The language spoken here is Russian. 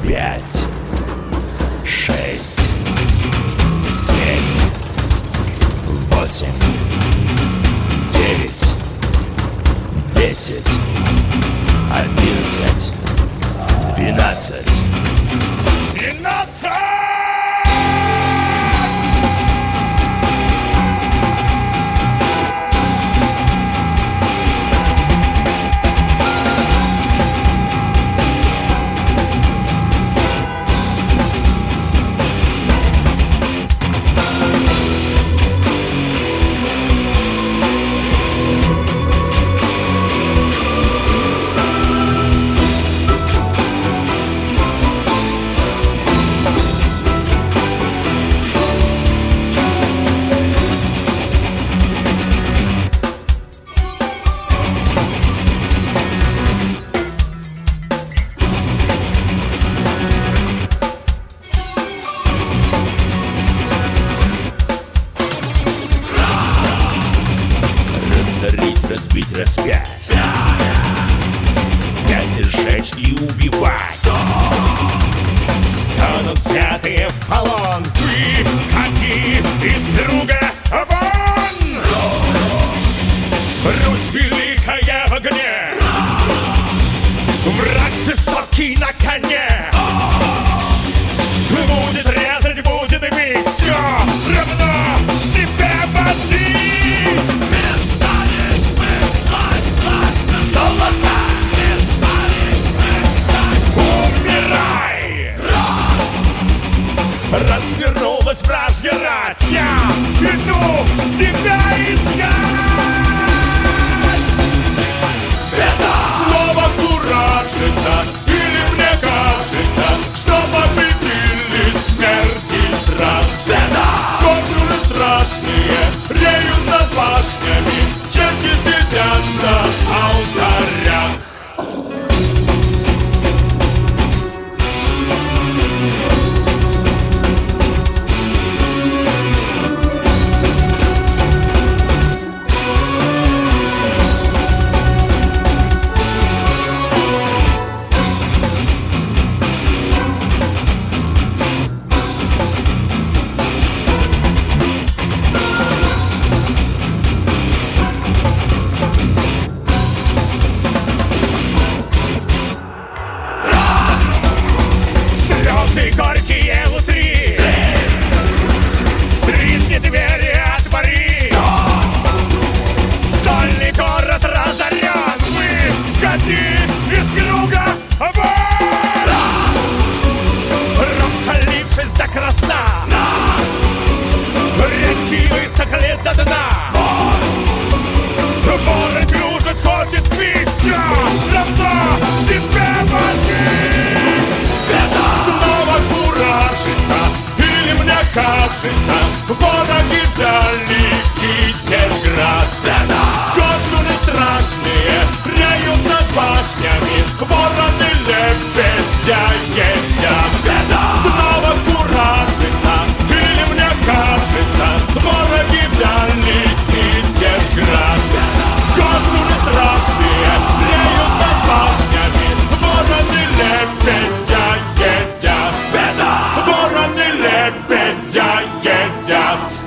5, 6, 7, 8, 9, 10, 11, 12, 13. Разбить, распять, 5 сжечь и убивать. Станут взятые в полон. Выходи из круга вон! Русь великая в огне, враг жестокий на коне. Будет резать, будет бить, все равно тебя возить. Развернулась вражья рать, я иду тебя искать. Это снова куражится, или мне кажется, что победили смерти страх. Контуры страшные реют над башнями, черти сидят на алтарях. Горькие внутри, тресни двери, отвори. Стольный город разорен, выходи из круга вон! Раскалившись до красна, реки высохли до дна. Море кружит, хочет пить, все равно тебя возить. Снова куражится, или мне кажется, вороги взяли Китерград. Коршуны страшные реют над башнями, вороны лебедя едят. Снова куражится, или мне кажется, вороги взяли Китерград. Коршуны страшные реют над башнями, вороны лебедя едят. Вороны лебедя едят.